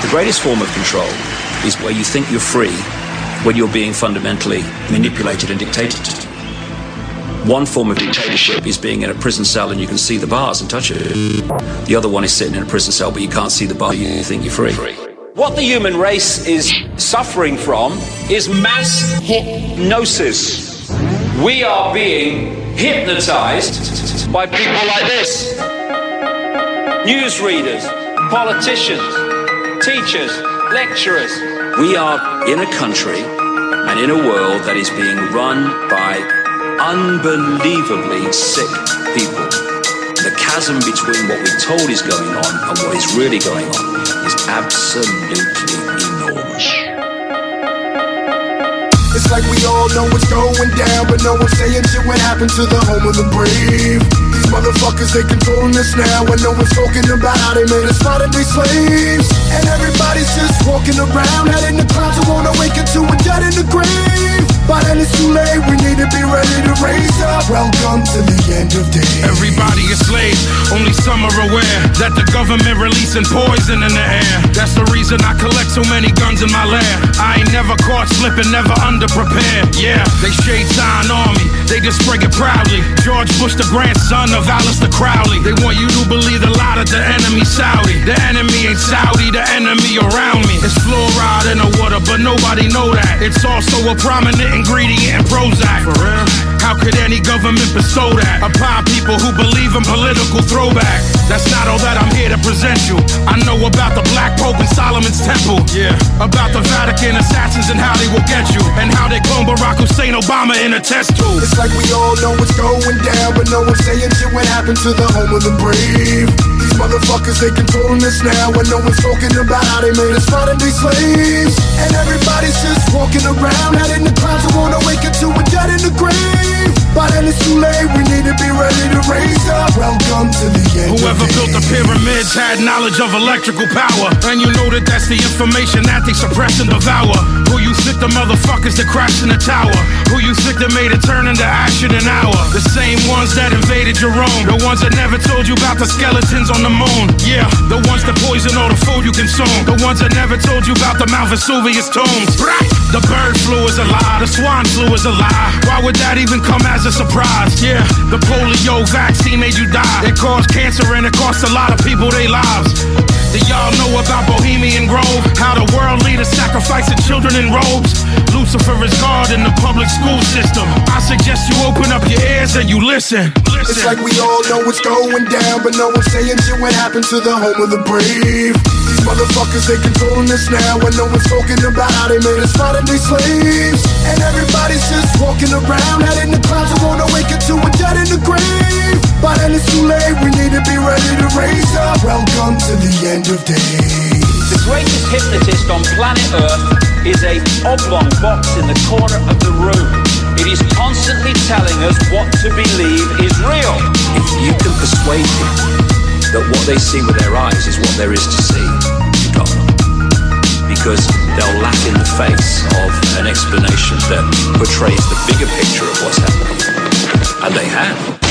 The greatest form of control is where you think you're free when you're being fundamentally manipulated and dictated to. One form of dictatorship is being in a prison cell and you can see the bars and touch it. The other one is sitting in a prison cell but you can't see the bar, you think you're free. What the human race is suffering from is mass hypnosis. We are being hypnotized by people like this. Newsreaders, politicians, teachers, lecturers. We are in a country and in a world that is being run by unbelievably sick people. The chasm between what we're told is going on and what is really going on is absolutely enormous. It's like we all know what's going down, but no one's saying shit what happened to the home of the brave. These motherfuckers, they controlling us now, and no one's talking about how they made us modern day slaves. And everybody's just walking around, heading the clouds who wanna wake up to a dead in the grave. By then it's too late, we need to be ready to raise up. Welcome to the end of days. Everybody is slaves, only some are aware that the government releasing poison in the air. That's the reason I collect so many guns in my lair. I ain't never caught slipping, never underprepared. Yeah, they shade sign on me, they just spray it proudly. George Bush, the grandson of Aleister Crowley. They want you to believe the lie that the enemy's Saudi. The enemy ain't Saudi, the enemy around me. It's fluoride in the water, but nobody know that. It's also a prominent ingredient in Prozac. For real? How could any government bestow that upon people who believe in political throwback? That's not all that I'm here to present you. I know about the Black Pope and Solomon's Temple. Yeah. About the Vatican assassins and how they will get you, and how they clone Barack Hussein Obama in a test tube. It's like we all know what's going down, but no one's saying shit what happened to the home of the brave. These motherfuckers, they controlling us now, and no one's talking about how they made us modern day slaves. And everybody's just walking around, heading the clouds who wanna wake up to a dead in the grave. By then it's too late, we need to be ready to raise up. Welcome to the end. Whoever built the pyramids had knowledge of electrical power, and you know that that's the information that they suppress and devour. Who you think the motherfuckers that crashed in the tower? Who you think that made it turn into ash in an hour? The same ones that invaded your own, the ones that never told you about the skeletons on the moon. Yeah, the ones that poison all the food you consume, the ones that never told you about the Mount Vesuvius tombs. The bird flu is a lie, the swine flu is a lie. Why would that even come as a surprise? Yeah, the polio vaccine made you die. It caused cancer and it cost a lot of people their lives. Do y'all know about Bohemian Grove? How the world leaders sacrificing children in robes? Lucifer is God in the public school system. I suggest you open up your ears and you listen. It's like we all know what's going down, but no one's saying shit what happened to the home of the brave. These motherfuckers, they controlling us now, and no one's talking about how they made us modern day slaves. And everybody's just walking around, heading the clouds who wanna wake up to a dead in the grave. By then it's too late, we need to be ready to raise up. Welcome to the end of days. The greatest hypnotist on planet Earth is a oblong box in the corner of the room. It is constantly telling us what to believe is real. If you can persuade people that what they see with their eyes is what there is to see, you got them. Because they'll laugh in the face of an explanation that portrays the bigger picture of what's happening. And they have.